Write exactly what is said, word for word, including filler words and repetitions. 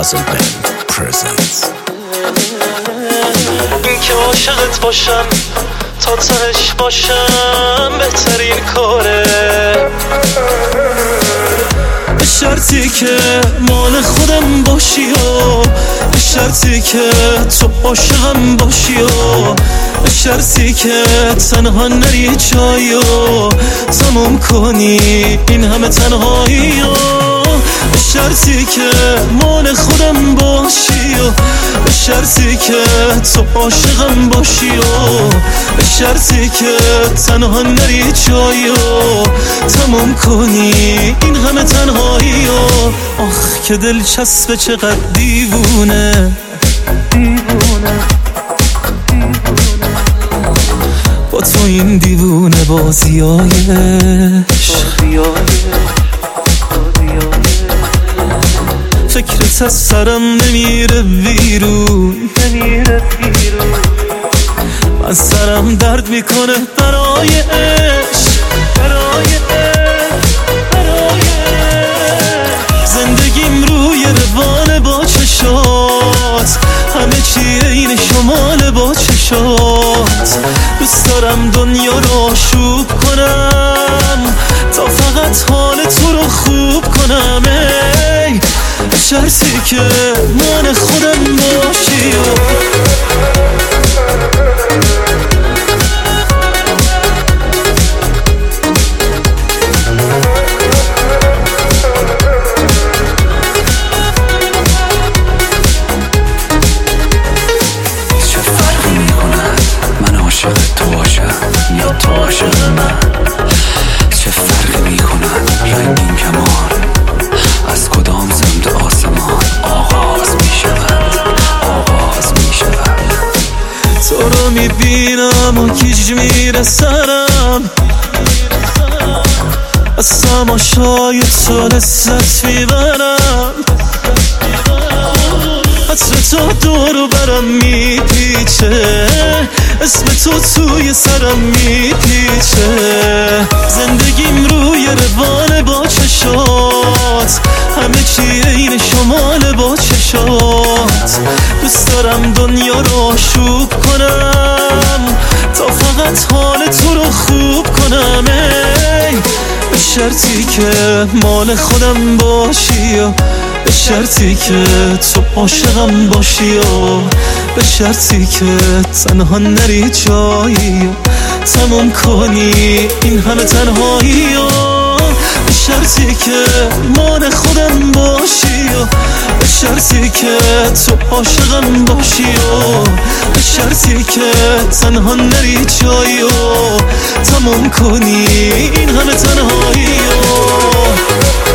Puzzle Band presents. این که عاشقت باشم تا تهش باشم بهترین کاره، به شرطی که مال خودم باشی و به شرطی که تو عاشقم باشی و به شرطی که تنها نری جایی و تموم کنی این همه تنهایی و به شرطی که مال خودم باشی و به شرطی که تو عاشقم باشی و به شرطی که تنها نری جایی و تموم کنی این همه تنهایی و آخ که دلچسبه چقدر دیوونه دیوونه با تو این دیوونه بازیایش فکرت از سرم نمیره بیرون من سرم درد میکنه برای عشق برای برای زندگیم روی روان با چشات همه چیه این شمال با چشات دوست دارم دنیا رو آشوب کنم تا فقط حال تو رو خوب کنم ای به شرطی که من خودم باشی میبینم و گیج میره سرم از تماشای تو لذت میبرم عطر تو دورو برم میپیچه اسم تو توی سرم میپیچه زندگیم روی روان با چشات همه چیه این شمال با چشات دوست دارم دنیا رو آشوب کنم تا فقط حال تو رو خوب کنم ای به شرطی که مال خودم باشی و به شرطی که تو عاشقم باشی و به شرطی که تنها نری جایی و تموم کنی این همه تنهایی و به شرطی که مال خودم باشی و به شرطی که تو عاشقم باشی و به شرطی که تنها نری جایی و تموم کنی این همه تنهایی و